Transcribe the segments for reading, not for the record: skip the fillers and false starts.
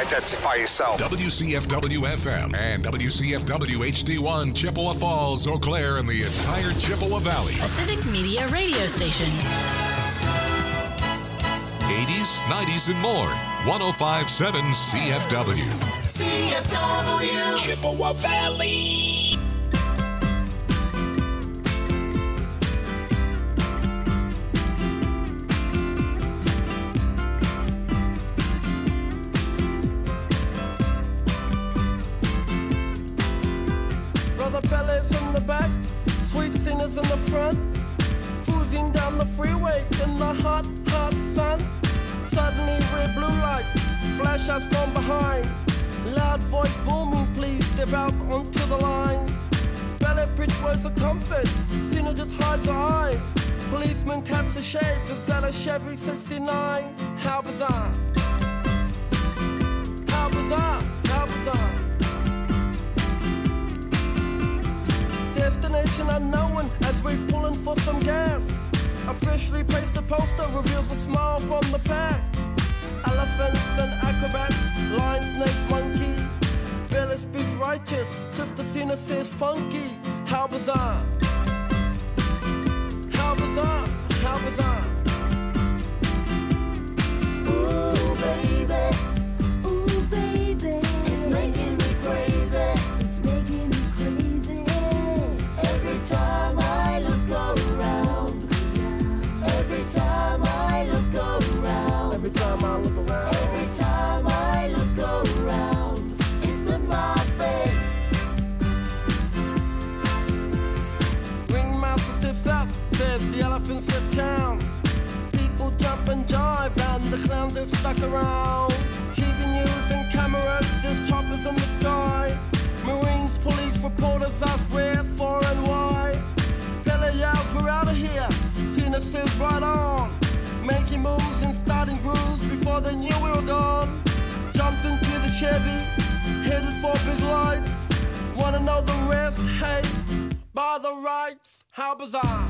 identify yourself. WCFW-FM and WCFW-HD1, Chippewa Falls, Eau Claire, and the entire Chippewa Valley. A Civic Media radio station. 80s, 90s, and more. 105.7 CFW. CFW. Chippewa Valley. Brother Bellas in the back, sweet singers in the front, cruising down the freeway in the hot, hot sun. Suddenly red blue lights flash us from behind. Loud voice booming, please step out onto the line. Ballet bridge words of comfort, Cena just hides her eyes. Policeman taps the shades, is that a Chevy 69? How bizarre. How bizarre, how bizarre. Destination unknown as we're pulling for some gas. Officially placed a poster, reveals a smile from the pack. Elephants and acrobats, lion, snakes, monkey. Billy speaks righteous, Sister Cena says funky. How bizarre. How bizarre, how bizarre. Ooh, baby. Ooh, baby. It's making me crazy. It's making me crazy. Every time I look around. Every time I look around. Every time I look around. Every time I look around. It's in my face. Ringmaster stiffs up, says the elephants lift town. People jump and jive and the clowns are stuck around. TV news and cameras, there's choppers in the sky. Marines, police, reporters ask where, for and why. Bella yells, we're out of here. Cena says right on. Making moves and starting grooves before they knew we were gone. Jumped into the Chevy, headed for big lights. Wanna know the rest? Hey, by the rights. How bizarre.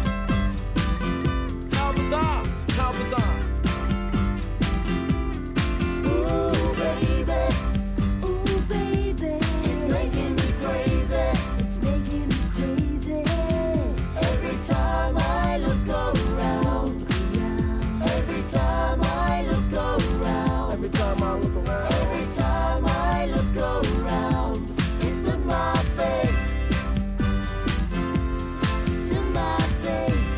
How bizarre. How bizarre. Ooh, baby. Ooh, baby. It's making me crazy. It's making me crazy. Every time I look around. Every time I look around. Every time I look around. Every time I look around. It's in my face. It's in my face.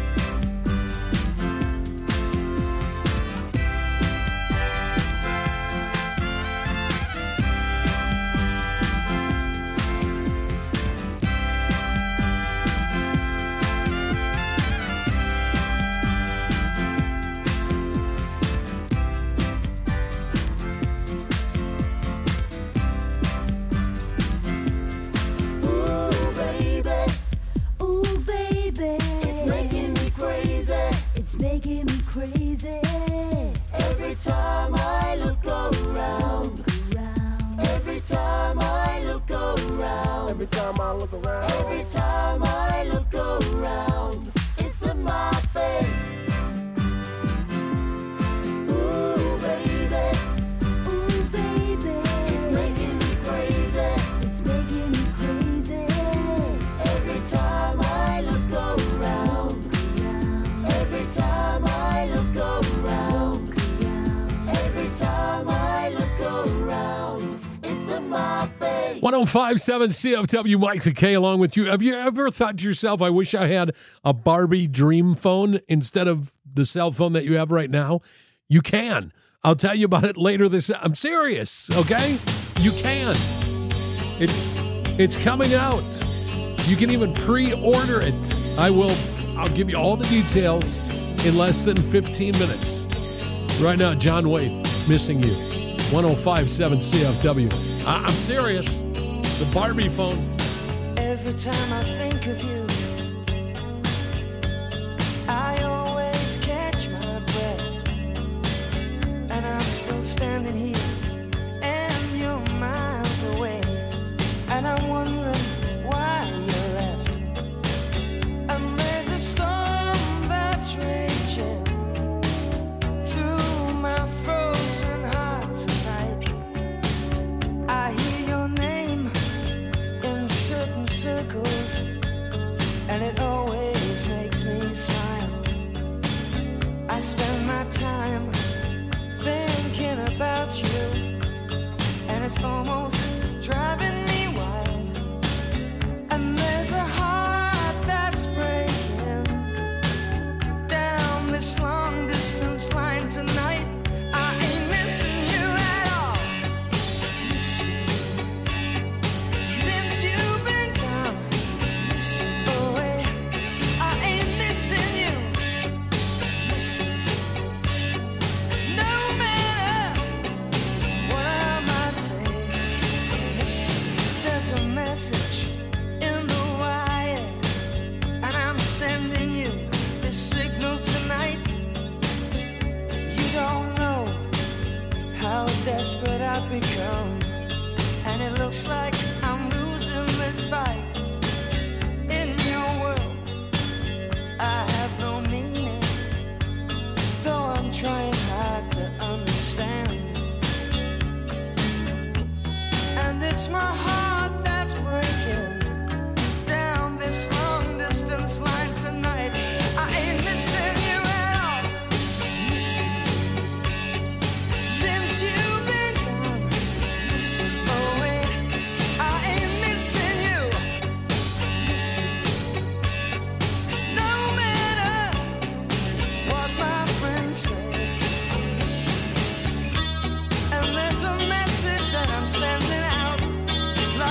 Ooh, baby. Ooh, baby. It's making me crazy. It's making me crazy. Every time I look around. Every time I look around. Every time I look around. Every time I look around. It's in my face. Ooh, baby. Ooh, baby. It's making me crazy. It's making me crazy. Every time I look around. Every time I look around. Every time I look around. It's in my face. 105.7 CFW, Mike McKay along with you. Have you ever thought to yourself, I wish I had a Barbie dream phone instead of the cell phone that you have right now? You can. I'll tell you about it later I'm serious, okay? You can. It's coming out. You can even pre-order it. I'll give you all the details in less than 15 minutes. Right now, John Wayne, Missing You. 105.7 CFW. I'm serious. It's a Barbie phone. Every time I think of you, I always catch my breath. And I'm still standing here, and you're miles away. And I'm wondering why you left. And there's a storm that's raging through my frozen heart tonight. I've become, and it looks like I'm losing this fight. In your world, I have no meaning, though I'm trying hard to understand. And it's my heart that's breaking down this long distance line tonight. I ain't missing you at all. Since you've been gone away, I ain't missing you. No matter what my friends say. And there's a message that I'm sending out.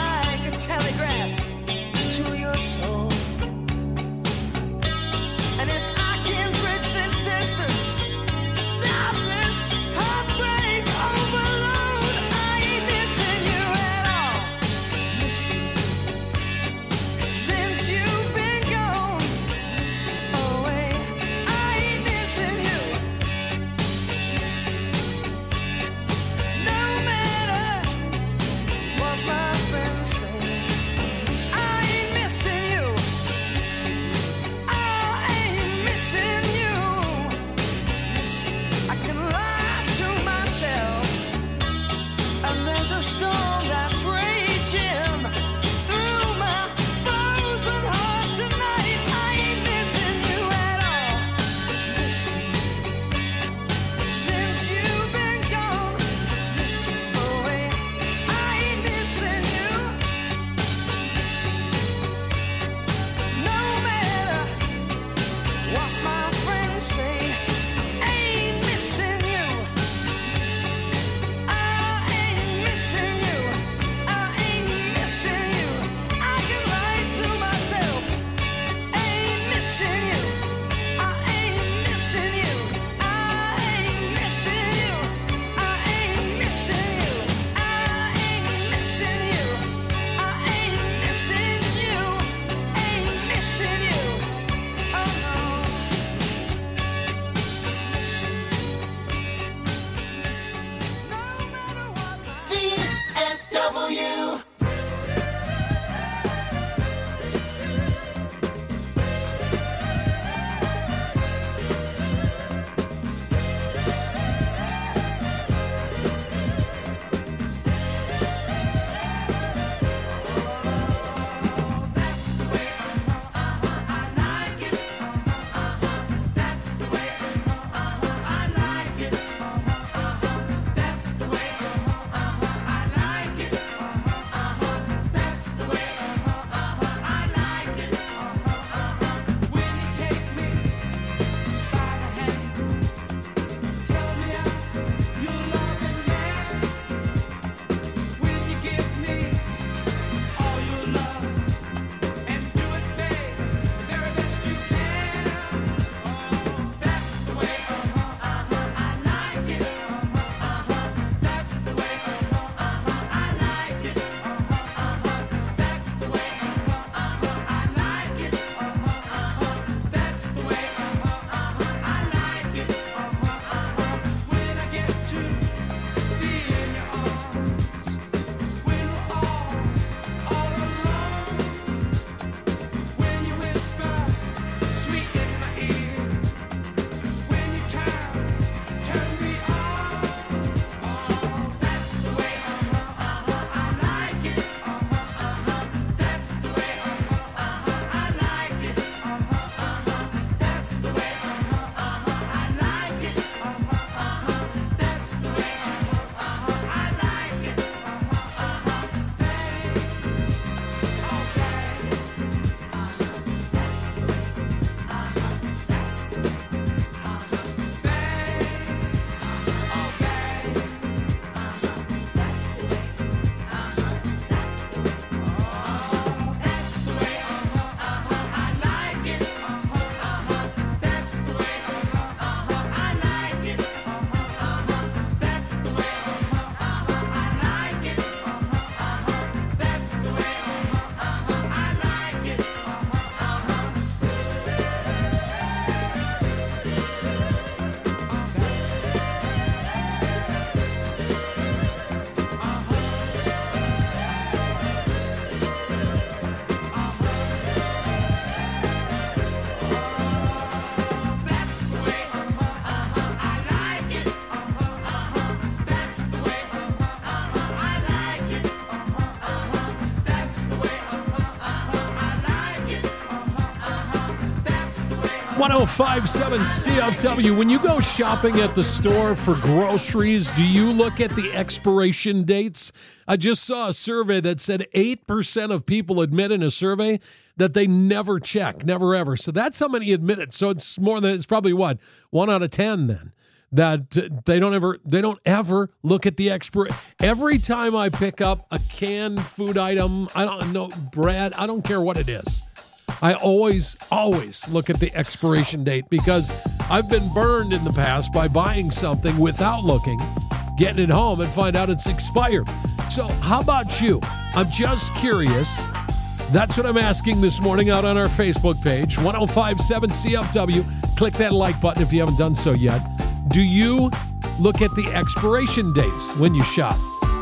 1057 CFW. When you go shopping at the store for groceries, do you look at the expiration dates? I just saw a survey that said 8% of people admit in a survey that they never check, never ever. So that's how many admit it. So it's more than, it's probably what, 1 out of 10 then, that they don't ever look at the expiration. Every time I pick up a canned food item, I don't know, bread, I don't care what it is, I always look at the expiration date, because I've been burned in the past by buying something without looking, getting it home, and find out it's expired. So how about you? I'm just curious. That's what I'm asking this morning out on our Facebook page, 1057 CFW. Click that like button if you haven't done so yet. Do you look at the expiration dates when you shop?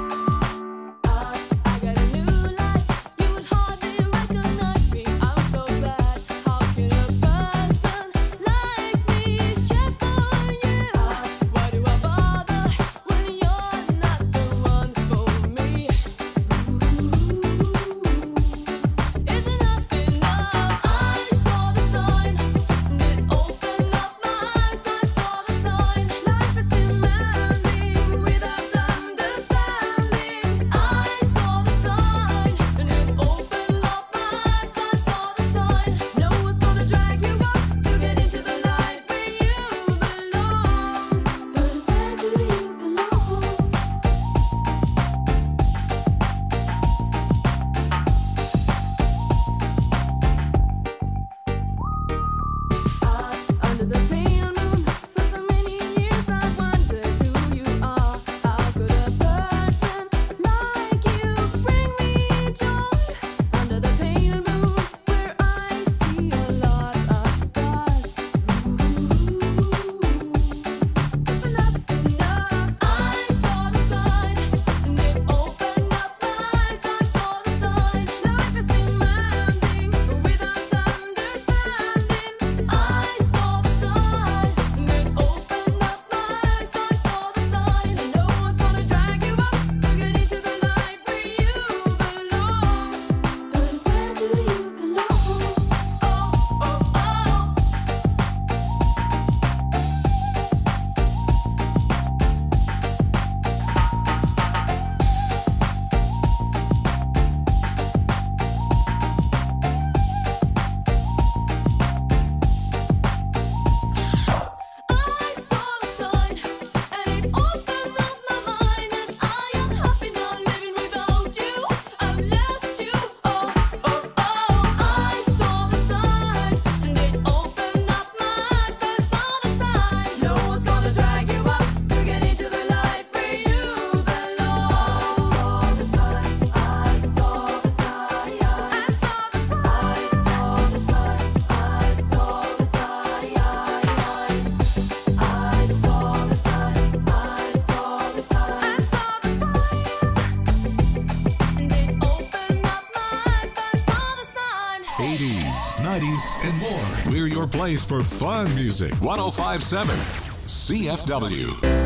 And more. We're your place for fun music. 1057 CFW.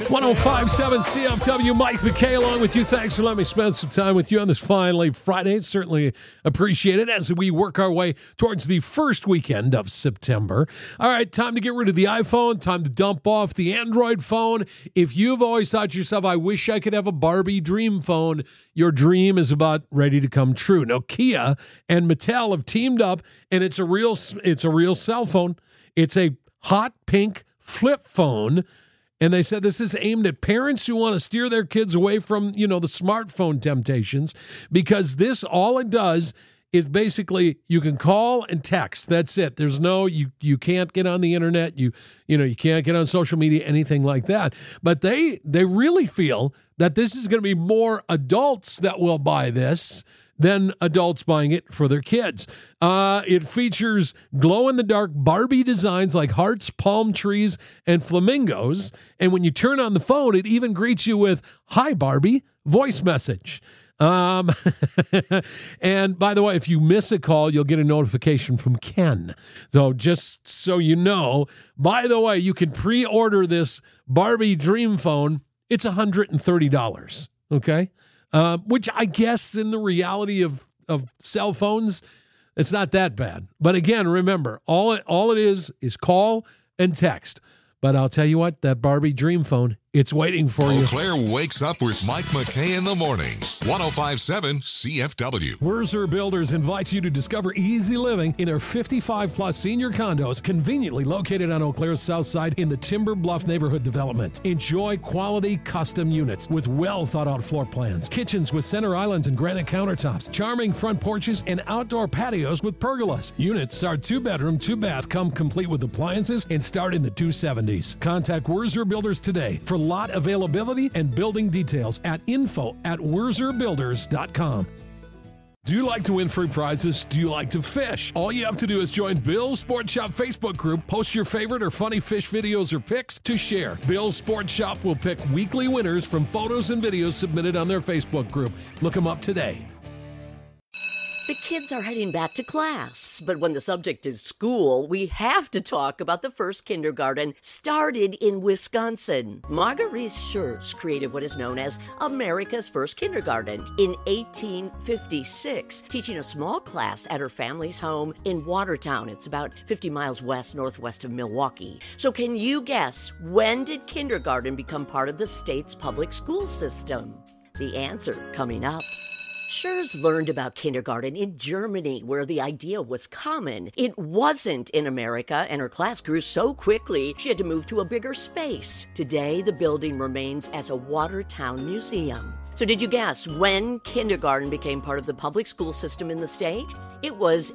1057 CFW, Mike McKay along with you. Thanks for letting me spend some time with you on this fine late Friday. Certainly appreciate it as we work our way towards the first weekend of September. All right, time to get rid of the iPhone, time to dump off the Android phone. If you've always thought to yourself, I wish I could have a Barbie dream phone, your dream is about ready to come true. Now, Kia and Mattel have teamed up, and it's a real cell phone. It's a hot pink flip phone. And they said this is aimed at parents who want to steer their kids away from, the smartphone temptations, because this, all it does is basically you can call and text. That's it. There's no, you can't get on the internet. You can't get on social media, anything like that. But they really feel that this is going to be more adults that will buy this than adults buying it for their kids. It features glow-in-the-dark Barbie designs like hearts, palm trees, and flamingos. And when you turn on the phone, it even greets you with, "Hi, Barbie," voice message. And by the way, if you miss a call, you'll get a notification from Ken. So just so you know, by the way, you can pre-order this Barbie dream phone. It's $130, okay? Which I guess in the reality of cell phones, it's not that bad. But again, remember, all it is call and text. But I'll tell you what, that Barbie dream phone, it's waiting for you. Eau Claire wakes up with Mike McKay in the morning. 1057 CFW. Wurzer Builders invites you to discover easy living in their 55-plus senior condos conveniently located on Eau Claire's south side in the Timber Bluff neighborhood development. Enjoy quality custom units with well-thought-out floor plans, kitchens with center islands and granite countertops, charming front porches, and outdoor patios with pergolas. Units are 2-bedroom, 2-bath, come complete with appliances, and start in the 270s. Contact Wurzer Builders today for lot availability and building details at info@wurzerbuilders.com. Do you like to win free prizes? Do you like to fish? All you have to do is join Bill's Sports Shop Facebook group, post your favorite or funny fish videos or pics to share. Bill's Sports Shop will pick weekly winners from photos and videos submitted on their Facebook group. Look them up today. The kids are heading back to class, but when the subject is school, we have to talk about the first kindergarten started in Wisconsin. Marguerite Schurz created what is known as America's first kindergarten in 1856, teaching a small class at her family's home in Watertown. It's about 50 miles northwest of Milwaukee. So can you guess, when did kindergarten become part of the state's public school system? The answer coming up. Schurz learned about kindergarten in Germany, where the idea was common. It wasn't in America, and her class grew so quickly she had to move to a bigger space. Today, the building remains as a Watertown museum. So did you guess when kindergarten became part of the public school system in the state? It was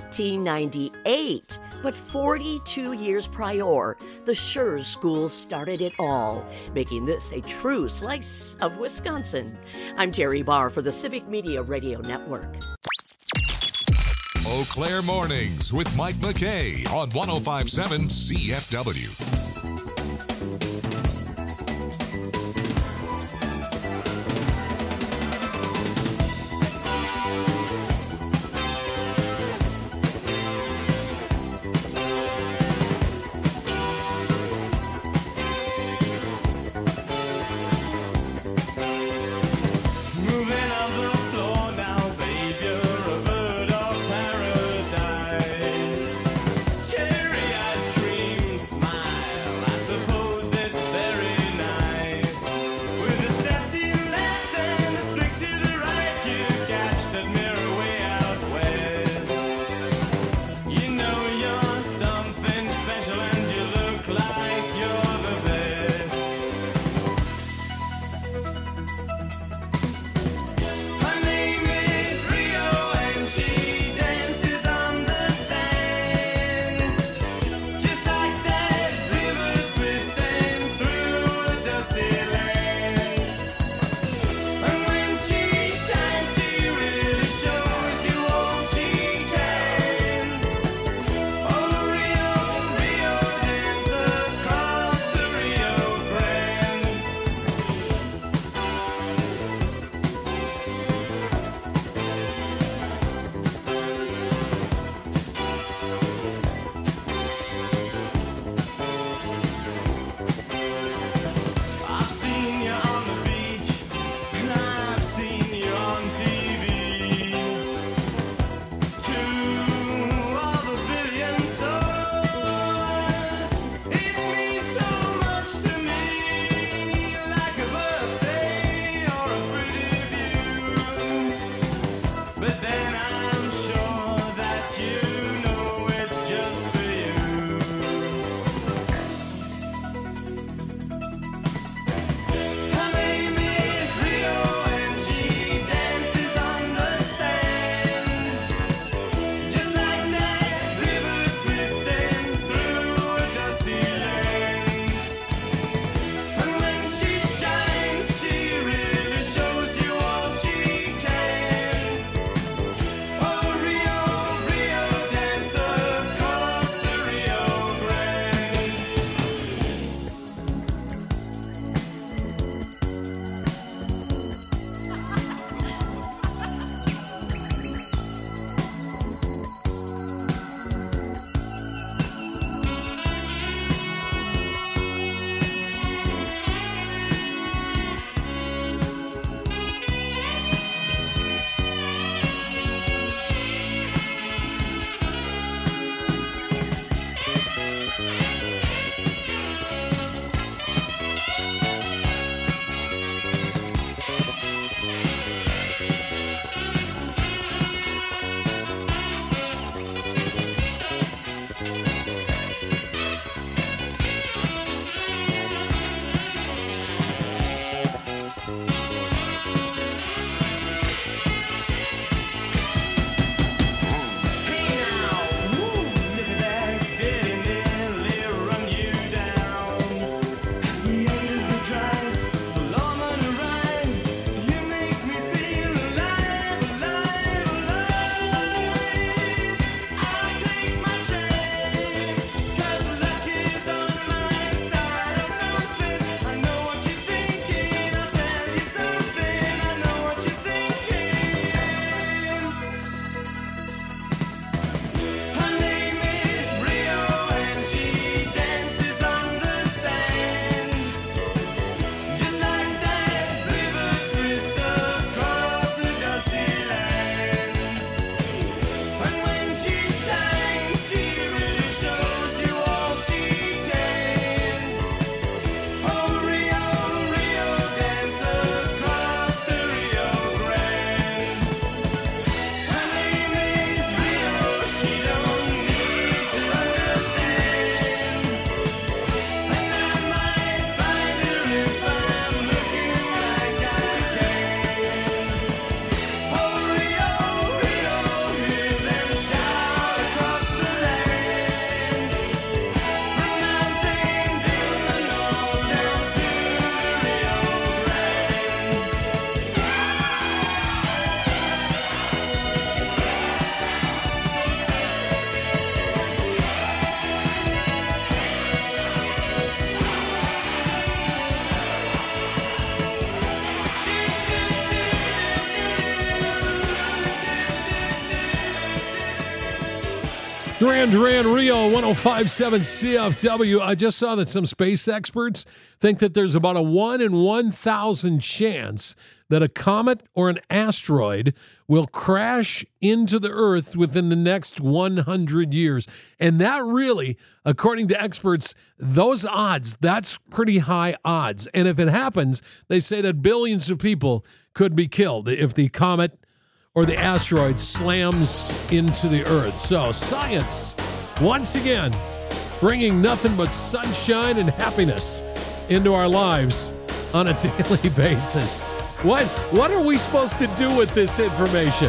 1898. But 42 years prior, the Schurz School started it all, making this a true slice of Wisconsin. I'm Terry Barr for the Civic Media Radio Network. Eau Claire Mornings with Mike McKay on 1057 CFW. Cherry ice cream smile. Duran Duran, Rio, 105.7 CFW. I just saw that some space experts think that there's about a 1 in 1,000 chance that a comet or an asteroid will crash into the Earth within the next 100 years. And that really, according to experts, those odds, that's pretty high odds. And if it happens, they say that billions of people could be killed if the comet or the asteroid slams into the Earth. So science, once again, bringing nothing but sunshine and happiness into our lives on a daily basis. What are we supposed to do with this information?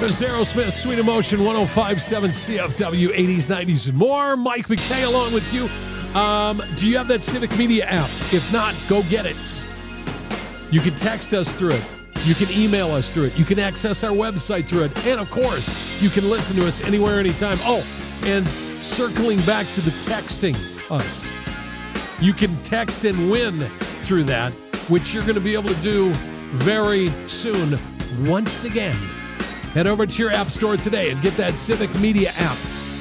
There's Aerosmith, Sweet Emotion, 105.7 CFW, 80s, 90s, and more. Mike McKay along with you. Do you have that Civic Media app? If not, go get it. You can text us through it. You can email us through it. You can access our website through it. And, of course, you can listen to us anywhere, anytime. Oh, and circling back to the texting us. You can text and win through that, which you're going to be able to do very soon. Once again, head over to your app store today and get that Civic Media app.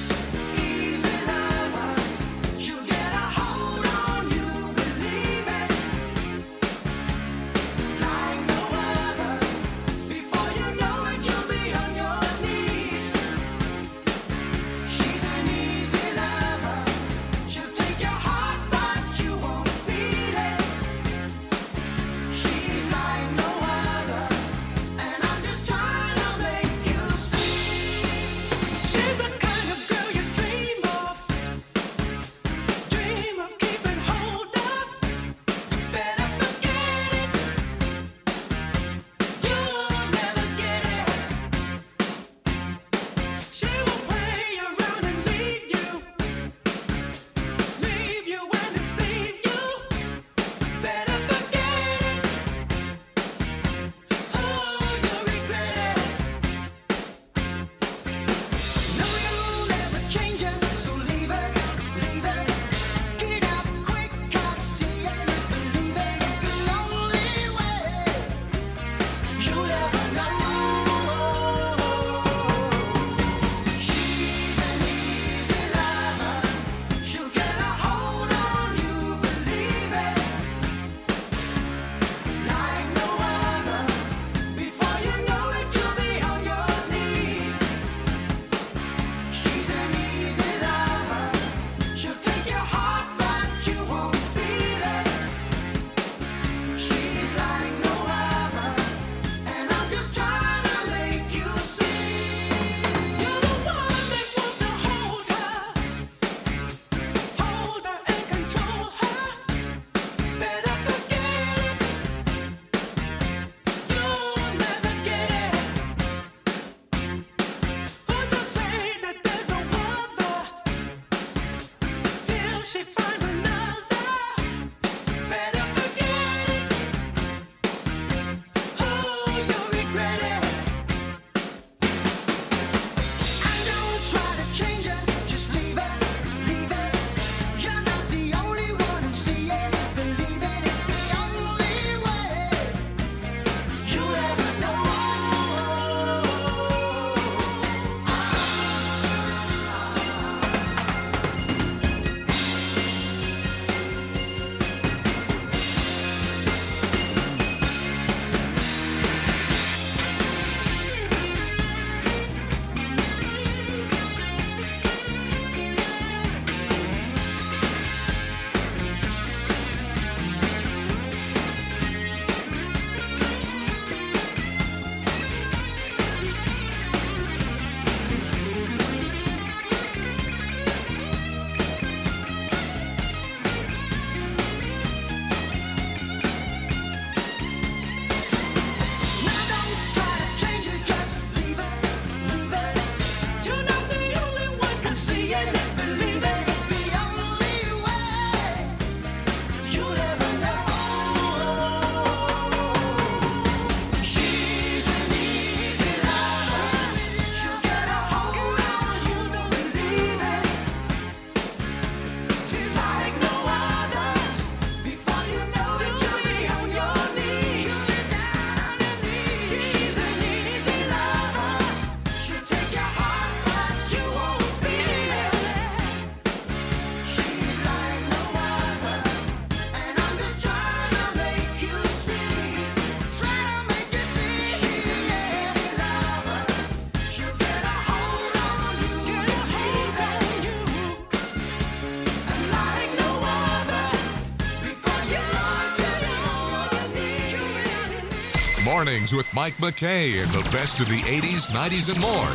Mornings with Mike McKay and the best of the 80s, 90s, and more.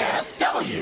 CFW.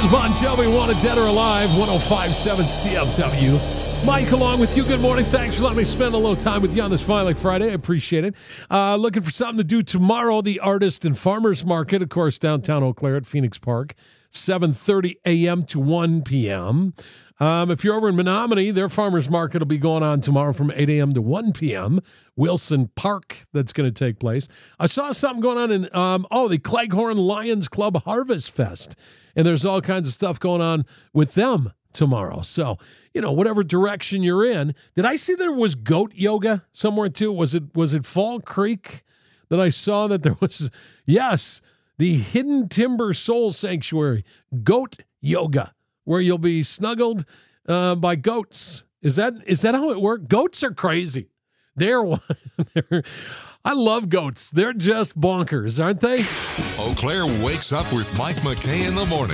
Bon Jovi, Wanted Dead or Alive, 105.7 CFW. Mike along with you. Good morning. Thanks for letting me spend a little time with you on this Finally Friday. I appreciate it. Looking for something to do tomorrow. The Artist and Farmers Market, of course, downtown Eau Claire at Phoenix Park, 7:30 a.m. to 1 p.m. If you're over in Menominee, their farmers market will be going on tomorrow from 8 a.m. to 1 p.m. Wilson Park, that's going to take place. I saw something going on in, the Cleghorn Lions Club Harvest Fest. And there's all kinds of stuff going on with them tomorrow. So, whatever direction you're in. Did I see there was goat yoga somewhere too? Was it Fall Creek that I saw that there was? Yes, the Hidden Timber Soul Sanctuary, goat yoga, where you'll be snuggled by goats. Is that how it works? Goats are crazy. I love goats. They're just bonkers, aren't they? Eau Claire wakes up with Mike McKay in the morning.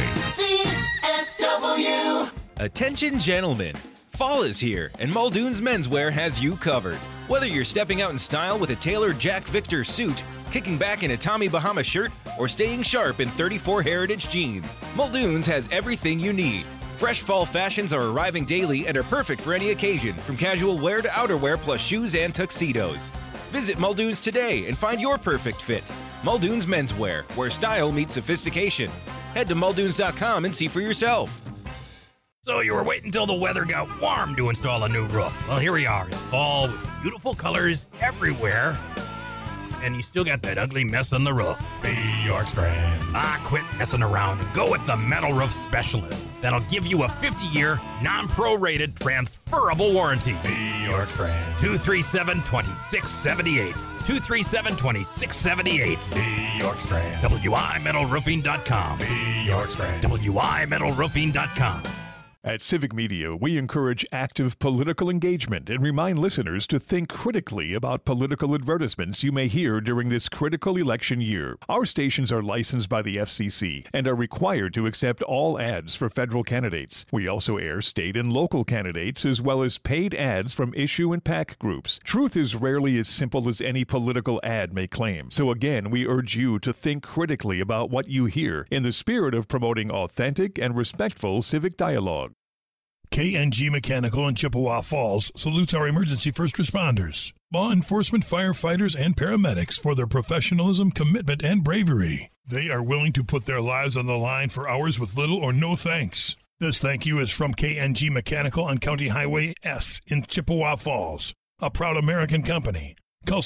CFW. Attention, gentlemen. Fall is here, and Muldoon's Menswear has you covered. Whether you're stepping out in style with a tailored Jack Victor suit, kicking back in a Tommy Bahama shirt, or staying sharp in 34 Heritage jeans, Muldoon's has everything you need. Fresh fall fashions are arriving daily and are perfect for any occasion, from casual wear to outerwear plus shoes and tuxedos. Visit Muldoon's today and find your perfect fit. Muldoon's Menswear, where style meets sophistication. Head to muldoons.com and see for yourself. So you were waiting until the weather got warm to install a new roof. Well, here we are in fall with beautiful colors everywhere. And you still got that ugly mess on the roof. Be York Strand. Quit messing around and go with the Metal Roof Specialist. That'll give you a 50-year, non-prorated, transferable warranty. Be York Strand. 237-2678. 237-2678. Be York Strand. WIMetalRoofing.com. Be York Strand. WIMetalRoofing.com. At Civic Media, we encourage active political engagement and remind listeners to think critically about political advertisements you may hear during this critical election year. Our stations are licensed by the FCC and are required to accept all ads for federal candidates. We also air state and local candidates as well as paid ads from issue and PAC groups. Truth is rarely as simple as any political ad may claim. So again, we urge you to think critically about what you hear in the spirit of promoting authentic and respectful civic dialogue. KNG Mechanical in Chippewa Falls salutes our emergency first responders, law enforcement, firefighters, and paramedics for their professionalism, commitment, and bravery. They are willing to put their lives on the line for hours with little or no thanks. This thank you is from KNG Mechanical on County Highway S in Chippewa Falls, a proud American company. Call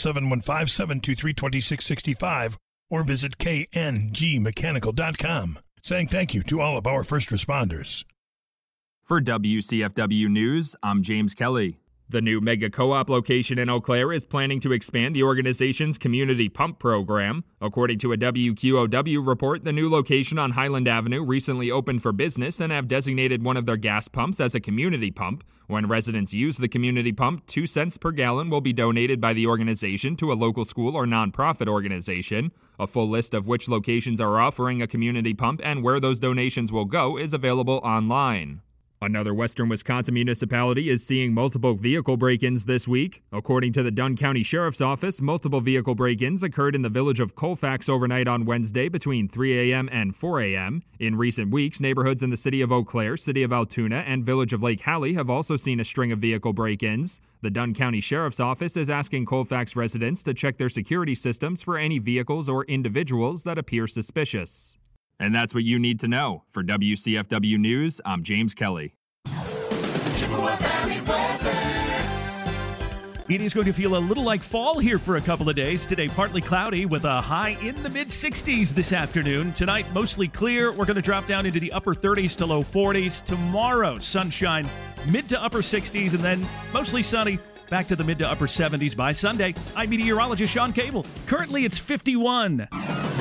715-723-2665 or visit knggmechanical.com. Saying thank you to all of our first responders. For WCFW News, I'm James Kelly. The new Mega Co-op location in Eau Claire is planning to expand the organization's community pump program. According to a WQOW report, the new location on Highland Avenue recently opened for business and have designated one of their gas pumps as a community pump. When residents use the community pump, 2 cents per gallon will be donated by the organization to a local school or nonprofit organization. A full list of which locations are offering a community pump and where those donations will go is available online. Another western Wisconsin municipality is seeing multiple vehicle break-ins this week. According to the Dunn County Sheriff's Office, multiple vehicle break-ins occurred in the village of Colfax overnight on Wednesday between 3 a.m. and 4 a.m. In recent weeks, neighborhoods in the city of Eau Claire, city of Altoona, and village of Lake Hallie have also seen a string of vehicle break-ins. The Dunn County Sheriff's Office is asking Colfax residents to check their security systems for any vehicles or individuals that appear suspicious. And that's what you need to know. For WCFW News, I'm James Kelly. Chippewa Valley weather. It is going to feel a little like fall here for a couple of days. Today, partly cloudy with a high in the mid-60s this afternoon. Tonight, mostly clear. We're going to drop down into the upper 30s to low 40s. Tomorrow, sunshine, mid to upper 60s, and then mostly sunny. Back to the mid to upper 70s by Sunday. I'm meteorologist Sean Cable. Currently, it's 51.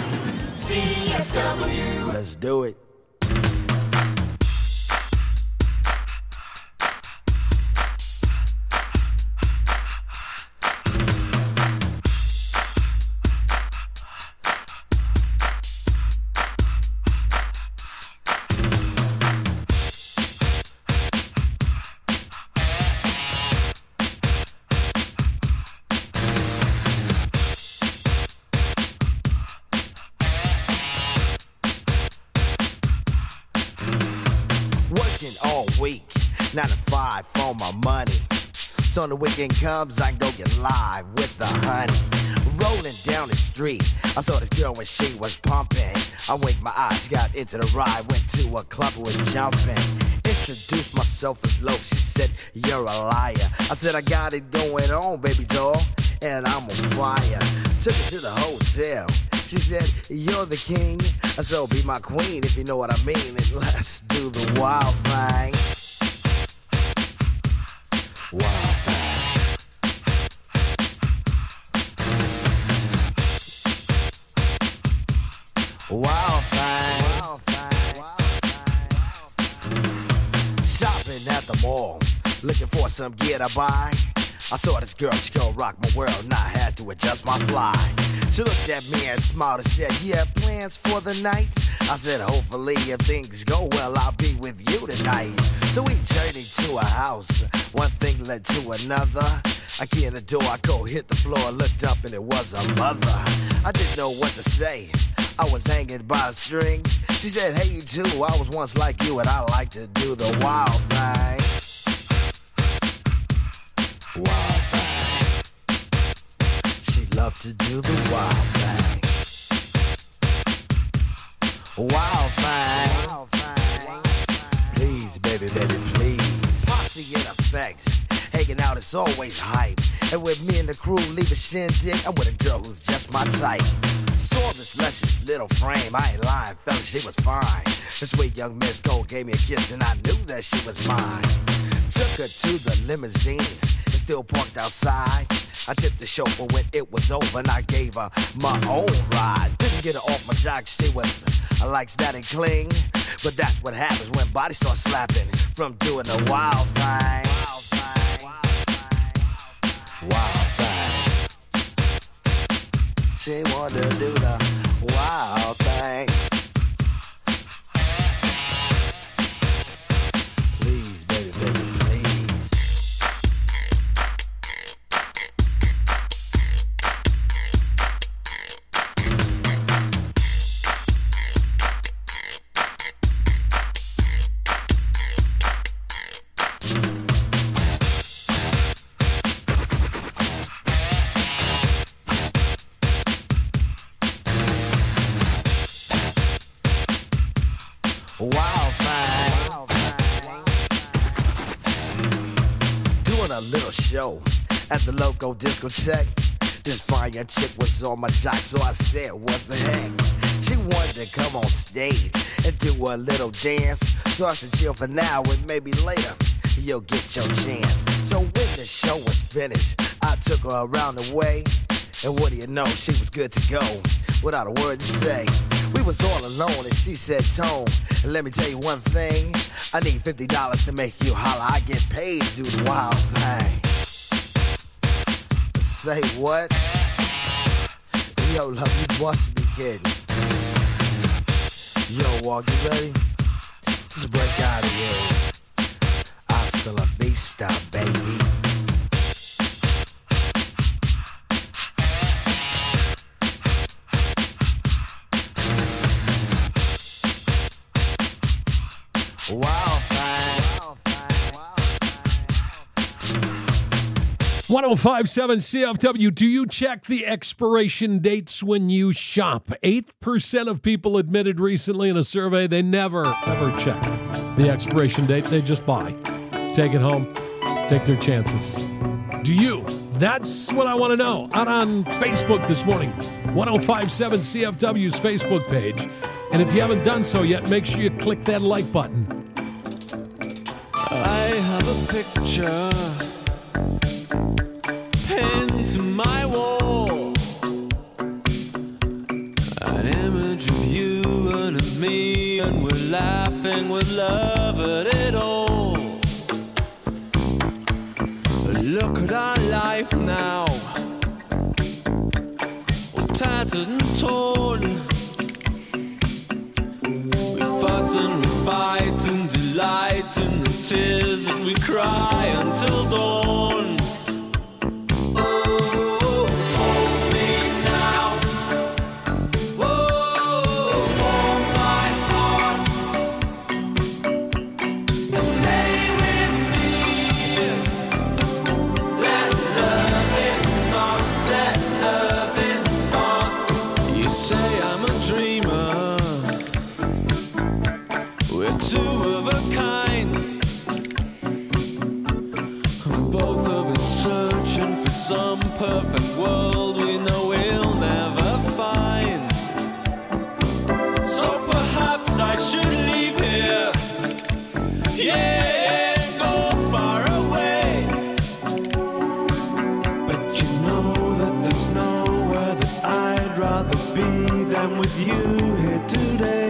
CFW. Let's do it. all my money. So when the weekend comes, I can go get live with the honey. Rolling down the street, I saw this girl when she was pumping. I winked my eyes, got into the ride, went to a club and was jumping. Introduced myself as Loke, she said, you're a liar. I said, I got it going on, baby doll, and I'm on fire. Took her to the hotel, she said, you're the king, so be my queen if you know what I mean, and let's do the wild thing. Wild thing. Wild thing. Wild thing. Shopping at the mall, looking for some gear to buy. I saw this girl, she gon' rock my world, and I had to adjust my fly. She looked at me and smiled and said, you have plans for the night? I said, hopefully if things go well, I'll be with you tonight. So we journeyed to a house, one thing led to another. I key in the door, I go hit the floor, looked up and it was a mother. I didn't know what to say, I was hanging by a string. She said, hey you too, I was once like you and I like to do the wild thing. Wild thing. She loved to do the wild thing. Wild thing. Wild thing. Please, baby, baby, please. Posse in effect. Hanging out is always hype. And with me and the crew leave a shindig, I'm with a girl who's just my type. Saw this luscious little frame, I ain't lying, fella, she was fine. This sweet young Miss Gold gave me a kiss and I knew that she was mine. Took her to the limousine, and still parked outside. I tipped the chauffeur when it was over and I gave her my own ride. Didn't get her off my jock, she was like that and cling. But that's what happens when bodies start slapping from doing the wild thing. Wild thing. Wild thing. She wanted to do the wild thing. Please, baby, baby, please. Wild thing. Doing a little show at the local discotheque. This fine chick was on my jock, so I said, what the heck? She wanted to come on stage and do a little dance. So I said, chill for now and maybe later you'll get your chance. So when the show was finished, I took her around the way. And what do you know, she was good to go without a word to say. We was all alone and she said, Tone, let me tell you one thing. I need $50 to make you holler. I get paid to do the wild thing. Say what? Yo, love, you must be kidding. Yo, Walk, you ready? Let's break out of here. Hasta la vista, baby. Wild thing. 1057 CFW. Do you check the expiration dates when you shop? 8% of people admitted recently in a survey they never, ever check the expiration date. They just buy. Take it home. Take their chances. Do you? That's what I want to know. Out on Facebook this morning. 1057 CFW's Facebook page. And if you haven't done so yet, make sure you click that like button. I have a picture pinned to my wall, an image of you and of me, and we're laughing with love at it all. Look at our life now, all tattered and torn. Fuss and we fight and delight in the tears that we cry until dawn. Oh, hold me now. Oh, hold my heart. Stay with me perfect world we know we'll never find. So perhaps I should leave here. Yeah, go far away. But you know that there's nowhere that I'd rather be than with you here today.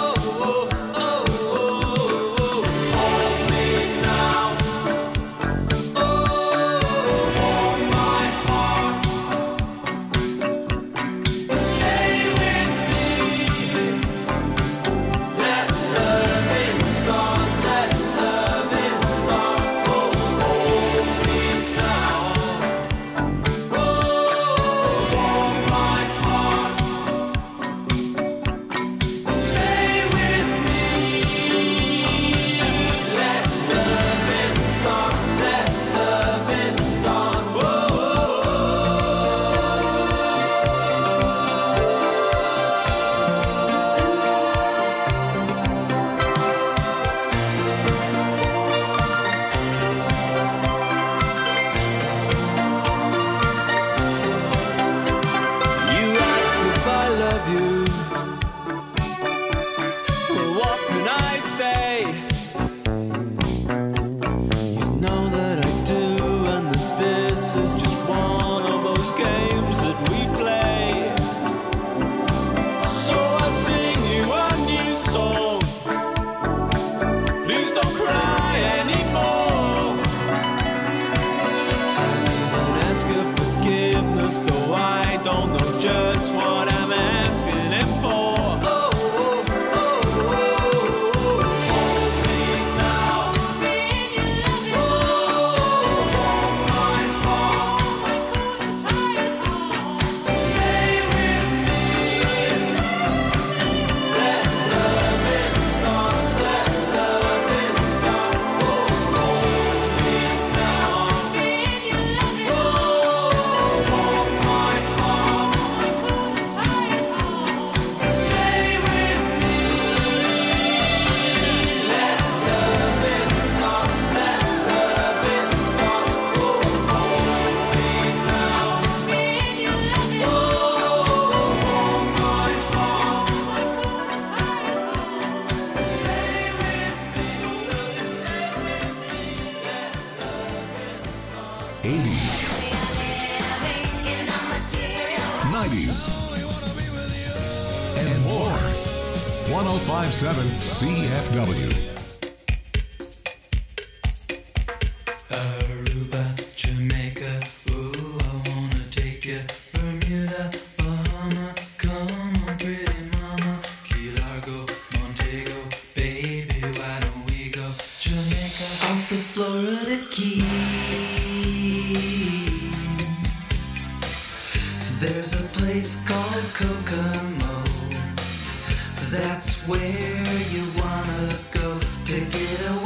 And more. 105.7 CFW. Aruba, Jamaica, ooh, I wanna take you. Bermuda, Bahama, come on, pretty mama. Key Largo, Montego, baby, why don't we go? Jamaica, off the Florida Keys. There's a place called Kokomo. That's where you wanna go to get away.